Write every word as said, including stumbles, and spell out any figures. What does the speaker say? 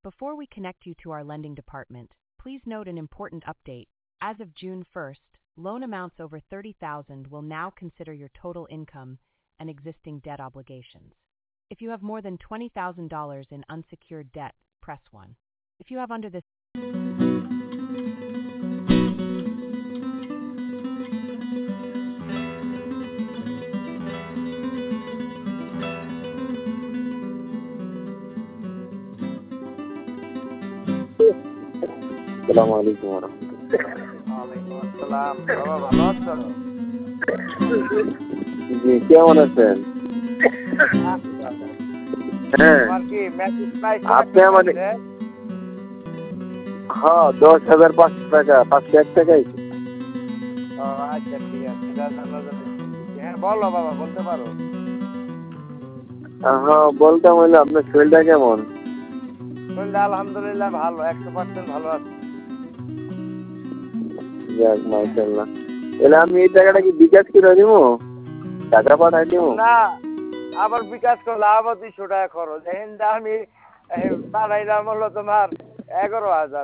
Before we connect you to our lending department, please note an important update. As of June first, loan amounts over thirty thousand dollars will now consider your total income and existing debt obligations. If you have more than twenty thousand dollars in unsecured debt, press one. If you have under this আসসালামু আলাইকুম ওয়া রাহমাতুল্লাহ। ওয়ালাইকুম আসসালাম। বাবা ভালো আছো? জি, কেমন আছেন? হ্যাঁ, তোমার কি মেসেজ পাইছো? আপনি আমাদের হ্যাঁ দশ হাজার পাঁচশো টাকা পাঁচশো এক টাকাই। ও আচ্ছা ঠিক আছে। যা জানার জন্য হ্যাঁ বলো বাবা, বলতে পারো। হ্যাঁ বলতাম হইলো আপনার শরীরটা কেমন? শরীরটা আলহামদুলিল্লাহ ভালো, একশো পার্সেন্ট ভালো আছে। যাক মাশাআল্লাহ। এলে আমি এই টাকাটা কি বিকাশ করে দিব? টাকা পাঠাই দিব? না, আবার বিকাশ করলে আবার দুইশো টাকা খরচ। এখন আমি পাঠাইলাম হলো তোমার এগারো হাজার।